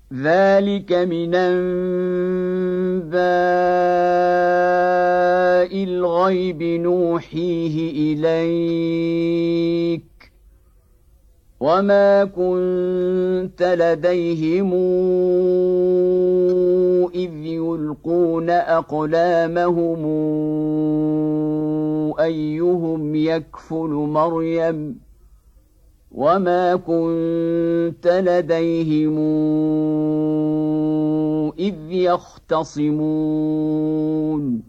ذلك من أنباء الغيب نوحيه إليك وما كنت لديهم إذ يلقون أقلامهم أيهم يكفل مريم وما كنت لديهم إذ يختصمون